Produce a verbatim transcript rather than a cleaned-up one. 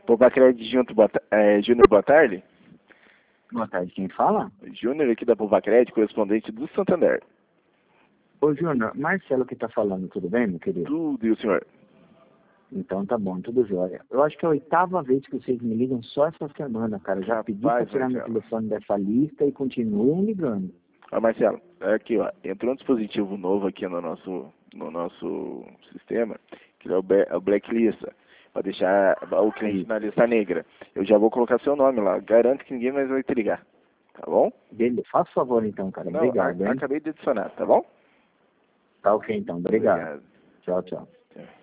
Povacred junto, boa, ta- é, Júnior, boa tarde. Boa tarde, quem fala? Júnior aqui da Povacred, correspondente do Santander. Ô, Júnior, Marcelo que tá falando, tudo bem, meu querido? Tudo e o senhor? Então tá bom, tudo jóia. Eu acho que é a oitava vez que vocês me ligam só essa semana, cara. Eu já pedi pra Rapaz, tirar meu Marcelo. telefone dessa lista e continuam ligando. Ó, Marcelo, aqui, ó, entrou um dispositivo novo aqui no nosso, no nosso sistema, que é o, Be- é o Blacklist, para deixar o cliente na lista negra. Eu já vou colocar seu nome lá, garanto que ninguém mais vai te ligar, tá bom? Beleza, faça favor então, cara. Não, Obrigado, a- hein? acabei de adicionar, tá bom? Tá ok então, obrigado. Obrigado. Tchau, tchau. Tchau.